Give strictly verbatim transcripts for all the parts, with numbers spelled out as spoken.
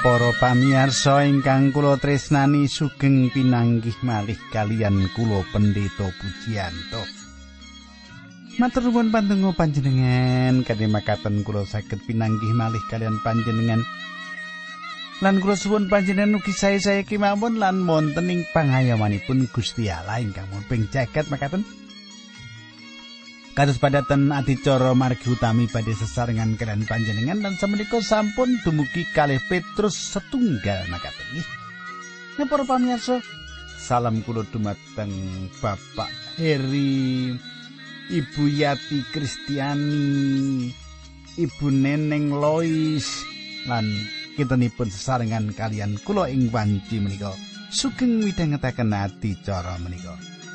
Para pamirsa ingkang kula tresnani sugeng pinanggih malih kaliyan kula Pendeta Pujiyanto. Matur nuwun pantungo panjenengan kanthi makaten kula saged pinanggih malih kaliyan panjenengan. Lan kula suwun panjenengan ugi sae-sae kemawon lan wonten ing pangayomanipun Gusti Allah ingkang mumping jagat makaten. Kados padatan adicara margi utami badhe sesarengan kaliyan panjenengan lan samenika sampun dumugi kalih Petrus setunggal makaten nggih. Nah para pamirsa, salam kula dumateng Bapak Heri, Ibu Yati Kristiani, Ibu Neneng Lois lan kintenipun sesarengan kalian kula ing wanci menika. Sugeng midhangetaken adicara menika.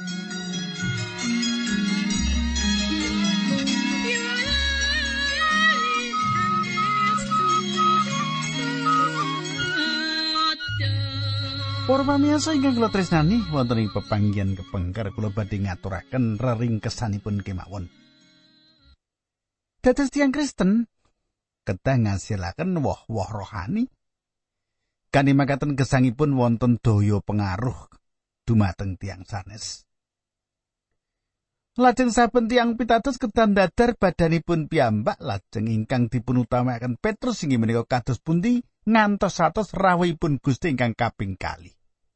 Para pamirsa ingkang kula tresnani wonten ing pepanggihan kepengker kula badhe ngaturaken reringkesanipun kemawon. Dados tiyang Kristen kedah ngasilaken woh-woh rohani. Kanthi makaten gesangipun wonten daya pengaruh dumateng tiyang sanes. Lajeng saben tiyang pitados kedah ndadar badanipun piyambak lajeng ingkang dipunutamaken Petrus inggih menika kados pundi ngantos satus rawuhipun Gusti ingkang kaping kalih.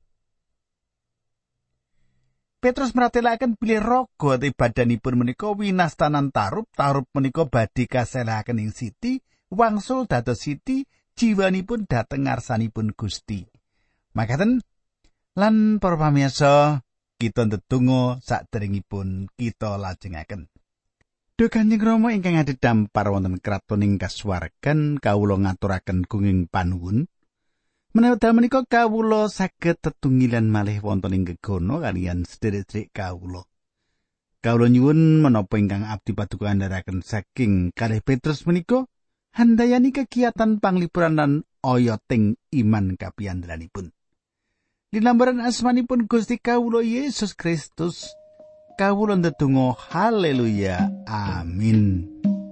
Petrus meratelaken bilih raga ati badanipun menika winastanan tarup, tarup menika badhe kaselahaken ing siti, wangsul dados siti, jiwanipun dhateng ngarsanipun Gusti. Makaten lan para pamirsa, kita ndedonga saderengipun kita lajengaken. Duh Kanjeng Rama ingkang adhedhampar wonten kratoning kasuwargan, kawula ngaturaken gunging panuwun. Menawi dalem menika kawula saged tetunggilan malih wonten ing gegono kaliyan sedherek-sedherek kawula. Kawula nyuwun menapa ingkang abdi paduka andharaken saking kalih Petrus menika handayani kegiatan panglipuran lan oyoting iman kapiandalanipun. Linambaran asmanipun Gusti kawula Yesus Kristus, kawula ndedonga haleluya. Amin.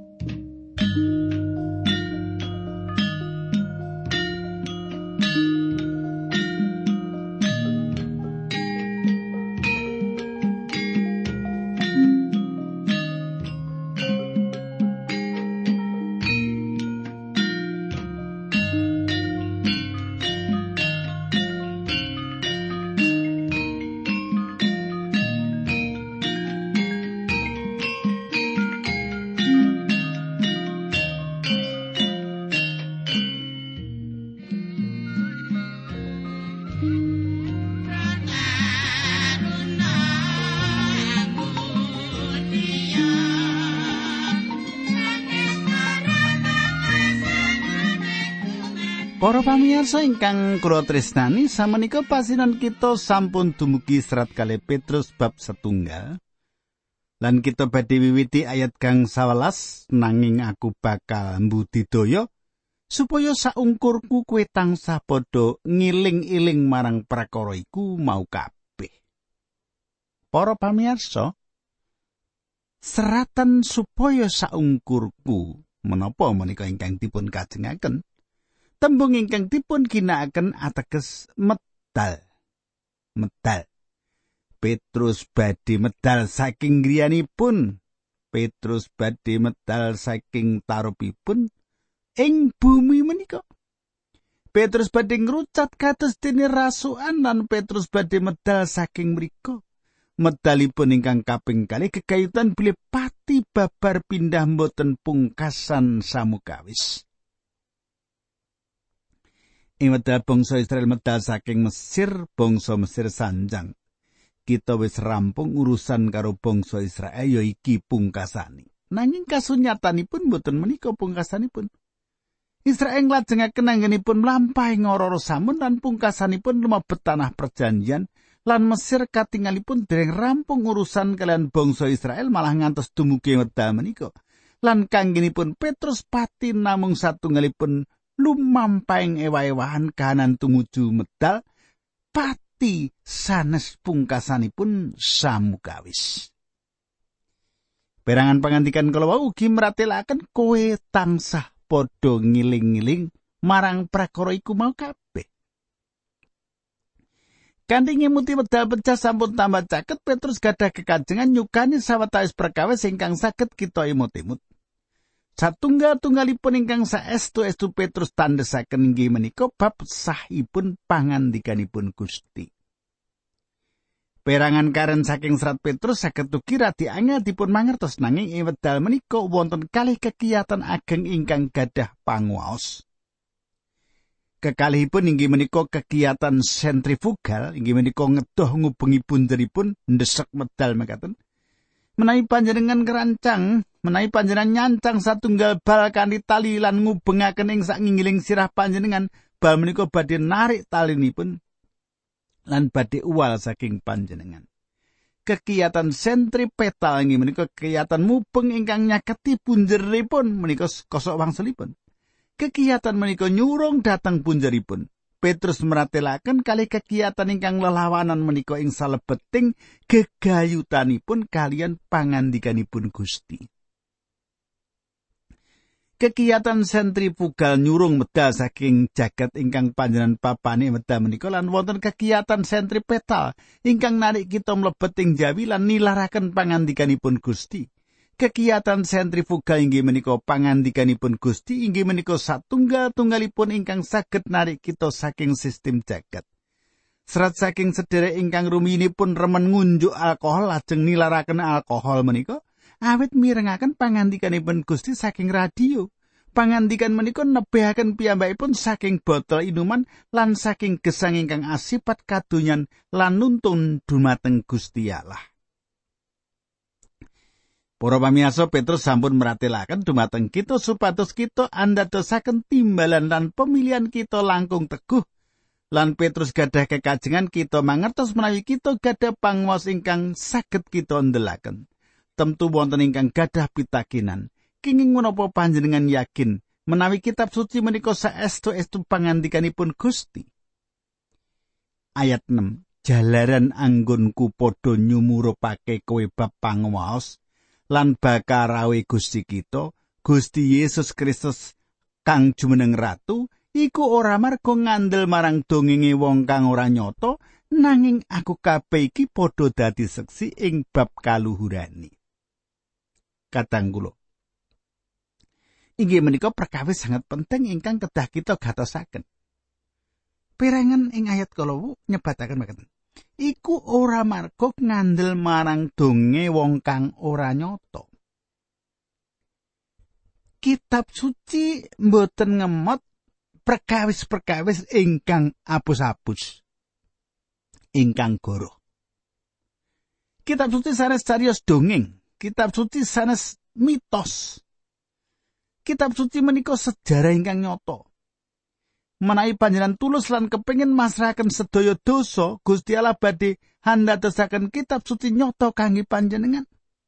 Para pamirsa ingkang kula tresnani, samenika pasinan kita sampun dumugi serat kalih Petrus bab setunggal. Lan kita badhe wiwiti ayat kang sewelas, nanging aku bakal mbudidaya supaya saungkurku kowe tansah padha ngiling-iling marang prakara iku mau kabeh. Para pamirsa, seratan supaya saungkurku menapa menika ingkang dipun kajengaken? Tembung ingkang dipun ginakaken ateges medal. Medal. Petrus badhe medal saking griyanipun. Petrus badhe medal saking tarupipun ing bumi menika. Petrus badhe ngrucat kados dene rasukan lan Petrus badhe medal saking mriku. Medalipun ingkang kaping kalih gegayutan bilih pati babar pindah mboten pungkasan samukawis. Ing medal bangsa Israel medal saking Mesir, bangsa Mesir sanjang. Kita wis rampung urusan karo bangsa Israel ya iki pungkasane. Nanging kasunyatanipun mboten menika pungkasanipun. Israel nglajengaken anggenipun mlampahi ngororo samun lan pungkasanipun lumebet tanah perjanjian lan Mesir katingalipun dereng rampung urusan kalian bangsa Israel malah ngantos dumugi medal menika. Lan kanggenipun Petrus pati namung satunggalipun lumampahing ewa-ewahan kahanan tumuju medal pati sanes pungkasanipun samukawis. Perangan pangandikan kala wau ugi mratelaken kowe tansah padha ngiling-ngiling marang prakara iku mau kabeh. Kanthi ngemuti wedal pecah sampun tambah caket, Petrus gadah kekajengan nyukani sawetawis perkawis ingkang saged kita imut-imut. Satunggal-tunggalipun ingkang saestu-estu Petrus tandhesaken inggih menika bab sahipun pangandikanipun Gusti. Perangan karen saking serat Petrus saged ugi radi angel dipun mangertos, nanging ing wedal menika wonten kalih kekiyatan ageng ingkang gadah panguwaos. Kekalihipun inggih menika kekiyatan sentrifugal, inggih menika ngedoh ngubengi punderipun ndesek medal mekaten. Menawi panjenengan kerancang, menawi panjenengan nyancang satunggal bal kanthi tali lan ngubengaken ing saknginggiling sirah panjenengan, bal menika badhe narik talinipun lan badhe uwal saking panjenengan. Kekiyatan sentripetal inggih menika kekiyatan mubeng ingkang nyaketi punjeripun menika kosok wangsulipun. Kekiyatan menika nyurung dhateng punjeripun. Petrus meratelaken kalih kekiyatan ingkang lelawanan menika ing salebeting gegayutanipun kalian pangandikanipun Gusti. Kekiyatan sentrifugal nyurung medal saking jagat ingkang panjenengan papane medal menika lan wonten kekiyatan sentripetal ingkang narik kita mlebet ing jawi lan nilaraken pangandikanipun Gusti. Kekiyatan sentrifugal inggih menika pangandikanipun Gusti, inggih menika satunggal-tunggalipun ingkang saged narik kita saking sistem jagat. Serat saking sedherek ingkang ruminipun remen ngunjuk alkohol lajeng nilaraken alkohol menika awit mirengaken pangandikanipun Gusti saking radio. Pangandikan menika nebehaken piyambakipun saking botol inuman lan saking gesang ingkang asipat kadonyan lan nuntun dumateng Gusti Allah. Para pamirsa, Petrus sampun meratelaken dumateng kita supados kita andadosaken timbalan lan pemilihan kita langkung teguh. Lan Petrus gadah kekajengan kita mangertos menawi kita gadah panguwas ingkang saged kita ndelaken. Temtu wonten ingkang gadah pitakinan. Kenging menapa panjenengan yakin menawi kitab suci menika saestu-estu pangandikanipun Gusti? Ayat enam. Jalaran anggonku padha nyumurupake kowe bab panguwas lan bakarawe Gusti kita, Gusti Yesus Kristus kang jumeneng Ratu, iku ora marga ngandel marang dongenge wong kang ora nyata, nanging aku kabeh iki padha dadi seksi ing bab kaluhurane. Katang kula. Inggih menika perkawis sangat penting ingkang kedah kita gatosaken. Perangan ing ayat kaloro nyebataken mekaten. Iku ora marga ngandel marang donge wong kang ora nyata. Kitab suci mboten ngemot perkawis-perkawis ingkang apus-apus, ingkang goroh. Kitab suci sanes cariyos dongeng, kitab suci sanes mitos. Kitab suci menika sejarah ingkang nyata. Menawi panjenengan tulus lan kepengin masrahaken sedaya dosa, Gusti Allah badhe handhadosaken kitab suci nyata kangge panjenengan.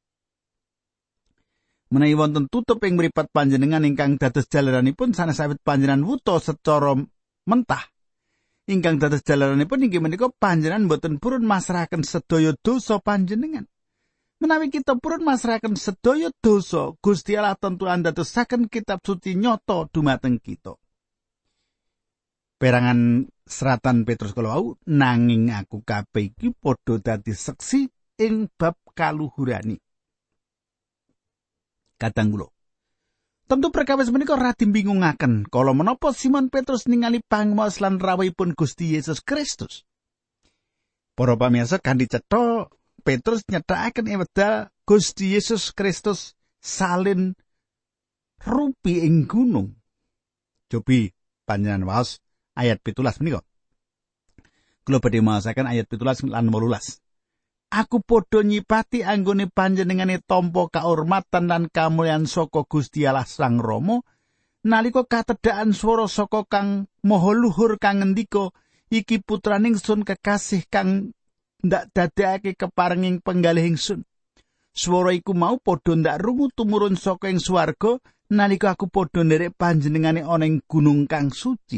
Menawi wonten tutup ing mripat panjenengan ingkang dados jalaranipun sanes awit panjenengan wuta secara mentah. Ingkang dados jalaranipun inggih menika panjenengan boten purun masrahaken sedaya dosa panjenengan. Menawi kita purun masrahaken sedaya dosa, Gusti Allah tentu handhadosaken kitab suci nyata dumateng kita. Perangan seratan Petrus kalawau, nanging aku kabeh iki padha dadi seksi ing bab kaluhurane. Kadang kula. Tentu perkawis menika radi bingungaken kala menapa Simon Petrus ningali panguwas lan rawuhipun Gusti Yesus Kristus. Para pamirsa, kanthi cetha Petrus nyethakaken ing wedal Gusti Yesus Kristus salin rupi ing gunung. Cobi panjenengan waos ayat pitulas menika. Kula badhe maosaken ayat pitulas lan wolulas. Aku padha nyipati anggone panjenengane tampa kaurmatan lan kamulyan saka Gusti Allah Sang Rama nalika katedhakan swara saka Kang Maha Luhur kang ngendika, iki putraning sun kekasih kang ndak dadekake keparenging penggalih ingsun. Swara iku mau padha ndak rungu tumurun saka ing swarga nalika aku padha nderek panjenengane ana ing gunung kang suci.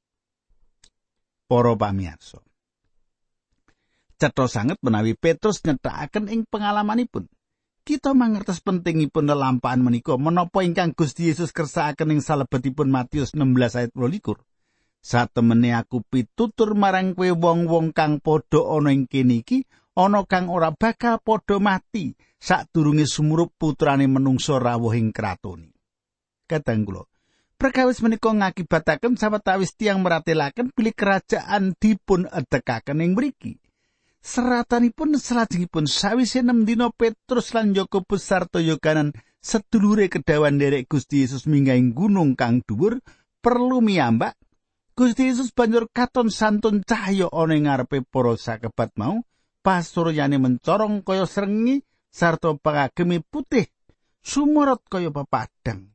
Para pamirsa, cetha sanget menawi Petrus nyethakaken ing pengalamanipun. Kita mangertos pentingipun lelampahan menika menapa ingkang Gusti Yesus kersakaken ing salebetipun Matius enam belas ayat dua puluh likur. Satemene aku pitutur marang kowe wong-wong kang padha ana ing kene iki, ana kang ora bakal padha mati sadurunge sumurup putrane menungsa rawuh ing kratone. Kadang kula, perkawis menika ngakibataken sawetawis tiyang meratelaken bilih kerajaan dipun edekaken ing mriki. Seratanipun salajengipun sawise enem dina Petrus lan Yakobus sarta Yohanes sedulure kedawan derek Gusti Yesus minggahing gunung kang dhuwur perlu miyambak. Gusti Yesus banjur katon santun cahya ana ing ngarepe para sakebat mau, pasuryane mencorong kaya srengenge sarta pangageme putih sumorot kaya pepadang.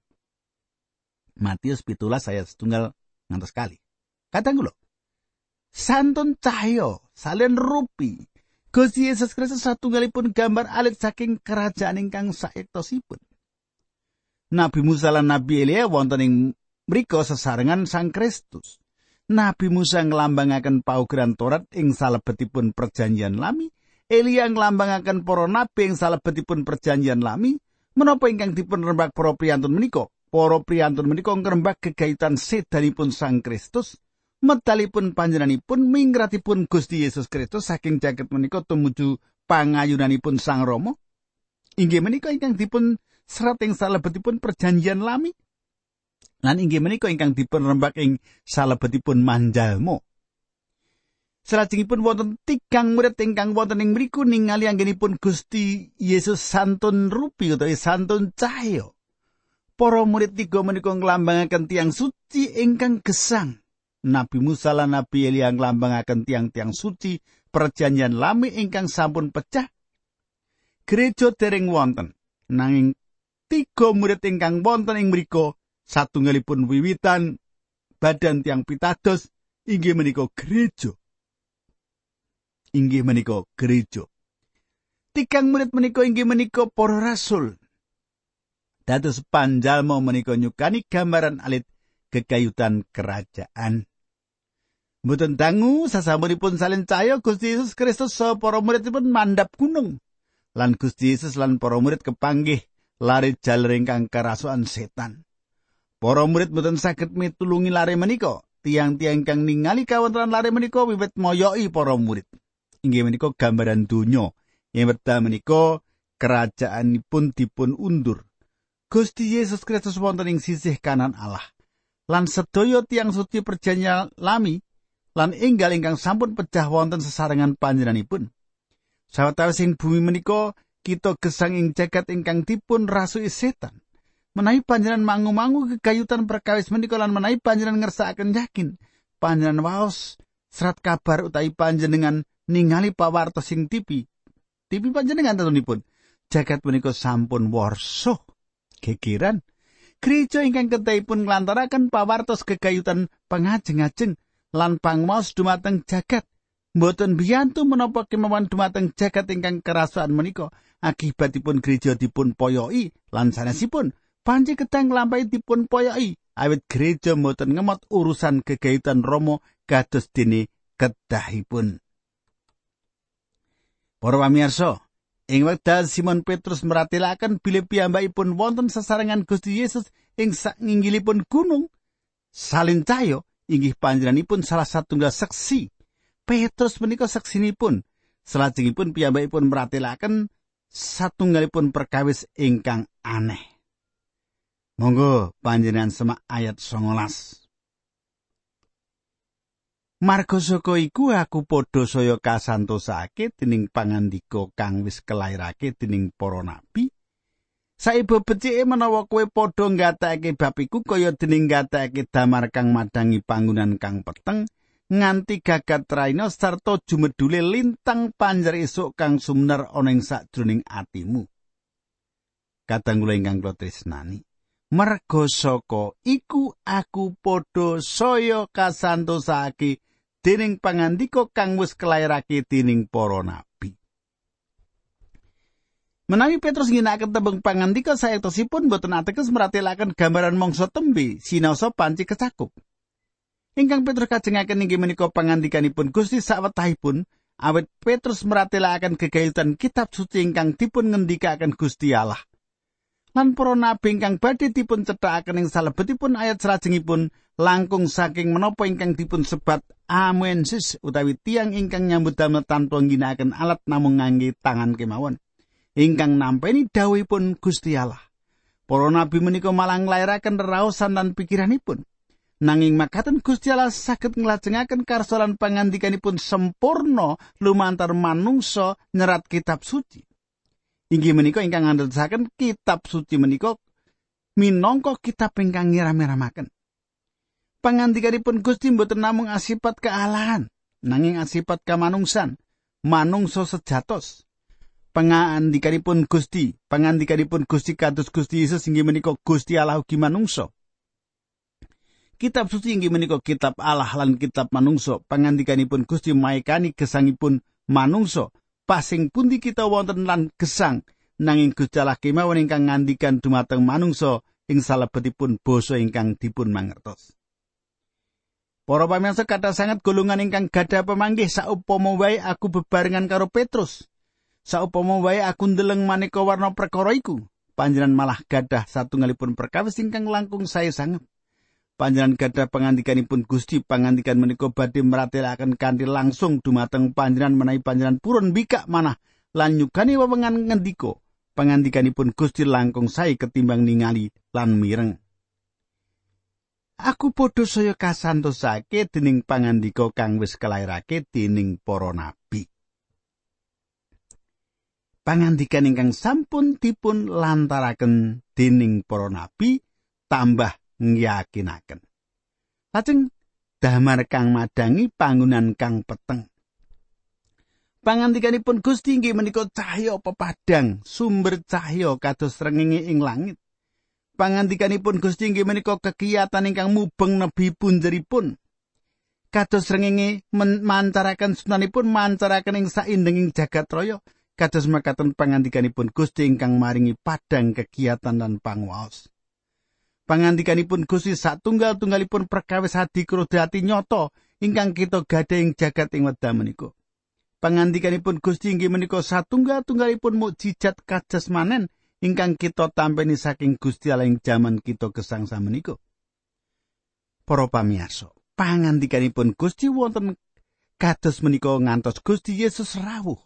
Matius pitulas ayat setunggal ngantos kali. Kadang kula, santun cahya salen rupi. Gusti Yesus Kristus satunggalipun gambar alit saking kerajaan ingkang saektosipun. Nabi Musa lan Nabi Elia wonten ing mrika sesarengan Sang Kristus. Nabi Musa nglambangaken paugeran Torat ing salebetipun perjanjian lami, Elia nglambangaken para nabi ing salebetipun perjanjian lami. Menapa ingkang dipun rembak para priyantun menika? Para priyantun menika ngrembak gegayutan sedanipun Sang Kristus. Medalipun panjenenganipun mingratipun Gusti Yesus Kristus saking jagat menika tumuju pangayunanipun Sang Rama. Inggih menika ingkang dipun serat ing salebetipun perjanjian lami. Lan inggih menika ingkang dipun rembak ing salebetipun manjalma. Salajengipun wonten tigang murid ingkang wonten ing mriku ningali anggenipun Gusti Yesus santun rupi utawi santun cahya. Para murid tiga menika nglambangaken tiyang suci ingkang gesang. Nabi Musa lan Nabi Elia nglambangaken tiang-tiang suci perjanjian lami ingkang sampun pecah. Gereja dereng wonten, nanging tiga murid ingkang wonten ing mriku satunggalipun wiwitan badan tiang pitados inggih menika gereja. Inggih menika gereja. Tigang murid menika inggih menika para rasul. Dados panjalma menika nyukani gambaran alit gegayutan kerajaan. Mboten dangu sasampunipun salin cahya Gusti Yesus Kristus saha para muridipun mandhap gunung. Lan Gusti Yesus lan para murid kepanggih lare jaler ingkang karasukan setan. Para murid mboten saged mitulungi lare menika. Tiang-tiang ingkang ningali kawontenan lare menika wiwit moyoki para murid. Inggih menika gambaran donya. Ing wekdal menika kerajaanipun dipun undur. Gusti Yesus Kristus wonten ing sisih kanan Allah. Lan sedaya tiang suci perjanjian lami lan enggal ingkang sampun pecah wonten sesarengan panjenenganipun. Sawetawis ing bumi menika kita gesang ing jagat ingkang dipun rasuki setan. Menawi panjenengan mangu-mangu gegayutan perkawis menika lan menawi panjenengan ngersakaken yakin, panjenengan waos serat kabar utawi panjenengan ningali pawartos sing tipi. Tipi panjenengan tentunipun jagat menika sampun warsa gegeran. Gereja ingkang kedahipun nglantaraken pawartos gegayutan pangajeng-ajeng lan pangmaos dumateng jagat. Mboten biyantu menapa kemawon dumateng jagat ingkang kerasukan menika. Akibatipun gereja dipun poyoki lan sanesipun panci kedang nglampahi dipun poyoki. Awit gereja mboten ngemot urusan gegayutan Rama kados dene kedahipun. Para pamirsa, ing wekdal Simon Petrus meratelaken bilih piyambakipun wonten sesarengan Gusti Yesus ing sanginggilipun gunung salin cahya, inggih panjenenganipun salah satunggal seksi. Petrus menika seksinipun. Salajengipun piyambakipun meratelaken satunggalipun perkawis ingkang aneh. Monggo panjenengan semak ayat songolas. Marga saka iku aku padha saya kasantosake dening pangandika kang wis kelairake dening para nabi. Saiba becike menawa kowe padha nggatekake bab iku kaya dening nggatekake damar kang madangi panggonan kang peteng nganti gagat raina sarta jumedule lintang panjer esuk kang sumner ana ing sakjroning atimu. Kadang kula ingkang kula tresnani, merga saka iku aku padha saya kasantosake dening pangandika kang wis kelairake dening para nabi. Menawi Petrus ngginakaken tembung pangandika saektosipun boten ateges meratelaken gambaran mangsa tembe sinaosa panci kecakup. Ingkang Petrus kajengaken inggih menika pangandikanipun Gusti sawetahipun Awit Petrus meratelaken gegayutan kitab suci ingkang dipun ngendikaken Gusti Allah. Lan para nabi ingkang badhe dipun cethakaken ing salebetipun ayat salajengipun langkung saking menapa ingkang dipun sebat amensis utawi tiang ingkang nyambut damel tanpa ngginakaken alat namung ngangge tangan kemawon. Ingkang nampeni dawuhipun Gusti Allah. Para nabi menika malah nglairaken reraosan lan pikiranipun. Nanging makaten Gusti Allah saged nglajengaken karsa lan pangandikanipun sempurna lumantar manungsa nyerat kitab suci. Inggih menika ingkang ngandharaken kitab suci menika minangka kitab ingkang ngiram-iramaken. Pangandikanipun Gusti mboten namung asipat kealahan, nanging asipat kamanungsan, manungsa sejatos. Pangandikanipun Gusti, pangandikanipun Gusti kados Gusti Yesus inggih menika Gusti Allah ugi manungsa. Kitab suci inggih menika kitab Allah lan kitab manungsa. Pangandikanipun Gusti maekani gesangipun manungsa. Pasing pundi kita wonten lan gesang nanging Gusti Allah kemawon ingkang ngandikan dumateng manungsa ing salebetipun basa ingkang dipun mangertos. Para pamirsa kathah sanget golongan ingkang gadah pamanggih saupama wae aku bebarengan karo Petrus. Saupama wae aku ndeleng maneka warna perkara iku, panjenengan malah gadah satunggalipun perkawis ingkang langkung sae sanget. Panjenengan gadah pangandikanipun Gusti, pangandikan menika badhe maratelaken kanthi langsung dumateng panjenengan menawi panjenengan purun bikak manah lan nyukani wewengan ngendika. Pangandikanipun Gusti langkung sae ketimbang ningali lan mireng. Aku padha saya kasantosake dening pangandika kang wis kelairake dening para nabi. Pangandikan ingkang sampun dipun lantaraken dening para nabi tambah ngiyakinaken. Lajeng damar kang madangi pangunan kang peteng. Pangandikanipun Gusti inggih menika cahya pepadang, sumber cahya kados srengenge ing langit. Pangandikanipun Gusti inggih menika kekiyatan ingkang mubeng nebi punjeripun. Kados srengenge mancaraken sunanipun mancaraken ing saindenging jagat raya. Kados makaten pangandikanipun Gusti ingkang maringi padang kekiyatan lan panguwaos. Pangandikanipun Gusti satunggal-tunggalipun perkawis hadi krodati nyata ingkang kita gadhah ing jagat ing wekdal menika. Pangandikanipun Gusti inggih menika satunggal-tunggalipun mukjizat kajasmanen ingkang kita tampeni saking Gusti Allah ing jaman kita gesang samenika. Para pamirsa, pangandikanipun Gusti wonten kados menika ngantos Gusti Yesus rawuh.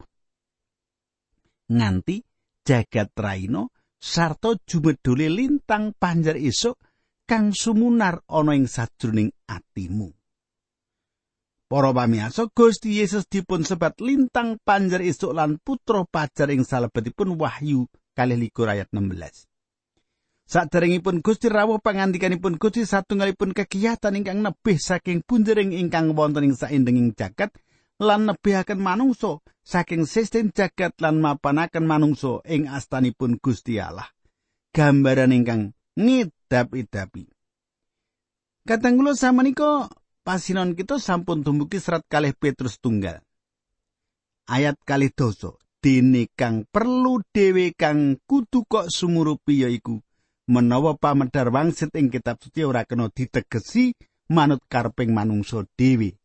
Nganti jagat raina sarta jumedhole lintang panjer esuk kang sumunar ana ing sajroning atimu. Para pamirsa, Gusti Yesus dipun sebat lintang panjer esuk lan putra pajar ing salebetipun Wahyu kalih likur ayat enam belas. Saderengipun Gusti rawuh pangandikanipun Gusti satunggalipun kekiyatan ingkang nebih saking punjering ingkang wonten ing saindenging jagat lan nebihaken manungsa saking sistem jagat lan mapanaken manungsa ing astanipun Gusti Allah. Gambaran ingkang ngidap-idapi. Kateng kula samenika pasinon kita sampun dumugi serat kalih Petrus tunggal. Ayat kalih doso, dene kang perlu dhewe kang kudu kok sumurupi yaiku menawa pamedhar wangsit ing kitab suci ora kena ditegesi manut kareping manungsa dhewe.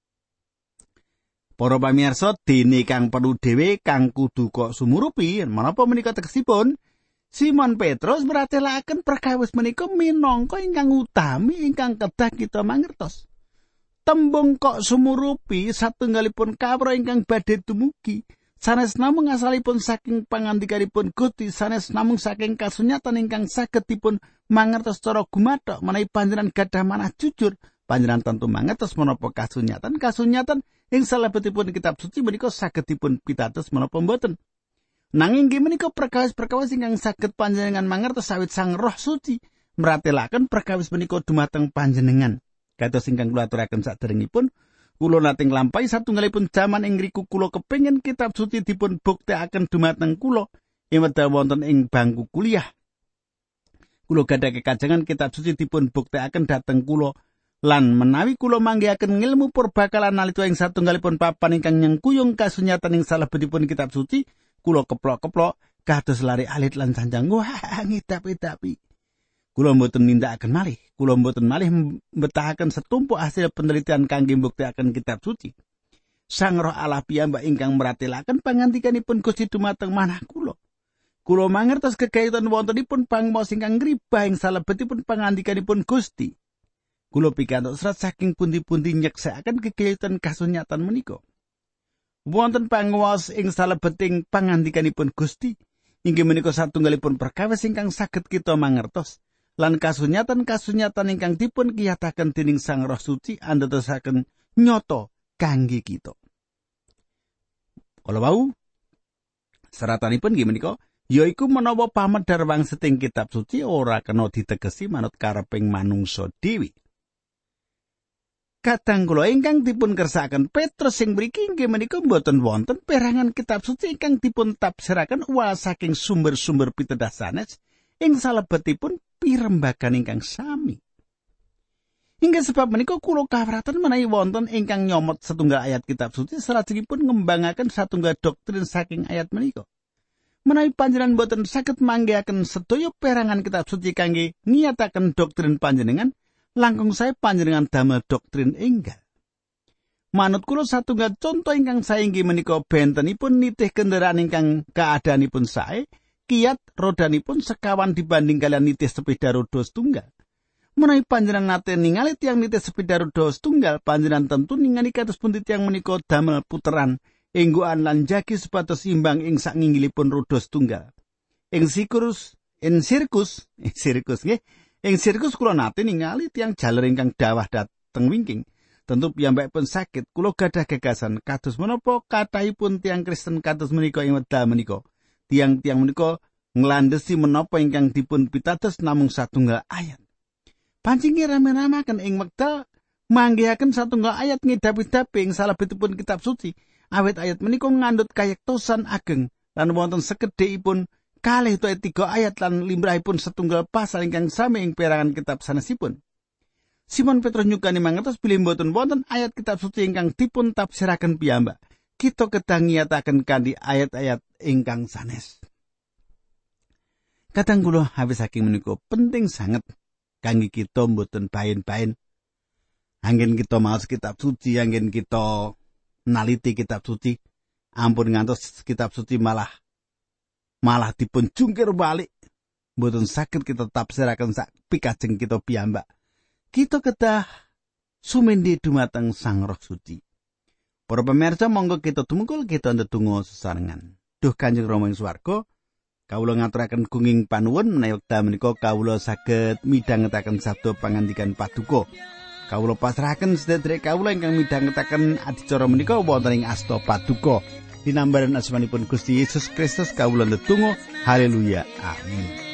Para pamirsa, dene kang perlu dhewe kang kudu kok sumurupi, menapa menika tegesipun? Simon Petrus maratelaken perkawis menika minangka ingkang utami ingkang kedah kita mangertos. Tembung kok sumurupi satunggalipun kawra ingkang badhe dumugi sanes namung asalipun saking pangandikanipun Gusti, sanes namung saking kasunyatan ingkang saged dipun mangertos cara gumathok menawi panjenengan gadah manah jujur. Panjenengan tentu mangertos menapa kasunyatan kasunyatan ing salebetipun kitab suci menika saged dipun pitados menapa mboten. Nanging inggih menika perkawis-perkawis ingkang saged panjenengan mangertos sawit Sang Roh Suci maratelaken perkawis menika dumateng panjenengan. Kados ingkang kula aturaken saderengipun, kula nate nglampahi satunggalipun jaman ing ngriku kula kepengin kitab suci dipun buktekaken dumateng kula ing wekdal wonten ing bangku kuliah. Kula gadah kekajengan kitab suci dipun buktekaken dhateng kula lan menawi kula manggihaken ngilmu purbakalan nalika ing satunggalipun papan ingkang nyengkuyung kasunyatan ing salebetipun kitab suci, kula keplok-keplok kados lari alit lan sanjang wah ngidap-idapi. Kula mboten nindakaken malih, kula mboten malih mbetahaken setumpuk hasil penelitian kangge mbuktekaken kitab suci. Sang Roh Allah piyambak ingkang meratelaken pangandikanipun Gusti dumateng manah kula. Kula mangertos kekayutan wontenipun pangmos ingkang ngribah ing salebetipun pangandikanipun Gusti. Kula pikantuk serat saking pundi-pundi nyeksekaken kekayutan kasunyatan menika. Wonten pangwas ing salebeting pangandikanipun Gusti, inggih menika satunggalipun perkawis ingkang saged kita mangertos, lan kasunyatan-kasunyatan ingkang dipun kiyataken dening Sang Roh Suci andadosaken nyata kangge kita. Kala wau seratanipun nggih menika yaiku menawa pamedhar wangseting kitab suci ora kena ditegesi manut kareping manungsa dhewe. Kadang kula ingkang dipun kersakaken Petrus sing mriki inggih menika boten wonten perangan kitab suci ingkang dipun tafsiraken wa saking sumber-sumber pitedah sanes ing salebetipun pirembagan ingkang sami. Hingga sebab menika kula kawratan menawi wonten ingkang nyomot setunggal ayat kitab suci salajengipun ngembangaken satunggal doktrin saking ayat menika. Menawi panjenengan boten saged manggihaken sedaya perangan kitab suci kangge ngiyataken doktrin panjenengan, langkung sae panjenengan damel doktrin enggal. Manut kula satunggal conto ingkang sae inggih menika bentenipun nitih kendaraan ingkang kaadaanipun sae, kiat rodanipun sekawan dibanding kalian nitih sepeda roda setunggal. Menawi panjenengan nate ningali tiyang nitih sepeda roda setunggal, panjenengan tentu ningali kados pundi tiyang menika damel puteran enggoan lan jagi supados imbang ing saknginggilipun roda setunggal. Ing sirkus, ing sirkus, ing sirkus nggih, ing sirkus kula nate ningali tiyang jaler ingkang dawah dhateng wingking. Tentu piyambakipun saged kula gadah gagasan kados menapa kathahipun tiyang Kristen kados menika ing wekdal menika. Tiang-tiang menika nglandhesi menapa ingkang dipun pitados namung satunggal ayat. Pancinge rame-ramaken ing wekdal manggihaken satunggal ayat ngidapi-dapi ing salebetipun kitab suci. Awit ayat menika ngandhut kayektosan ageng lan wonten sekedhikipun kalih utawi tiga ayat lan limrahipun setunggal pasal ingkang sami ing perangan kitab sanesipun. Simon Petrus nyukani mangertos bilih mboten wonten ayat kitab suci ingkang dipun tafsiraken piyambak. Kita kedah ngiyataken kanthi ayat-ayat ingkang sanes. Kadang kula awit saking menika penting sanget kangge kita mboten bain-bain. Anggen kita maos kitab suci, anggen kita naliti kitab suci, ampun ngantos kitab suci malah malah dipun jungkir balik, mboten saged kita tafsiraken sak pikajeng kita piyambak. Kita kedah sumendhe dumateng Sang Roh Suci. Para pemirsa, monggo kita tumungkul kita ndedonga sesarengan. Duh Kanjeng Rama ing swarga, kawula ngaturaken gunging panuwun menawi wekdal menika kawula saged midhangetaken sabda pangandikan paduka. Kawula pasrahaken sedherek kawula ingkang midhangetaken adicara menika wonten ing asta paduka. Dinambaran asmanipun Gusti Yesus Kristus kawula ndedonga. Haleluya. Amin.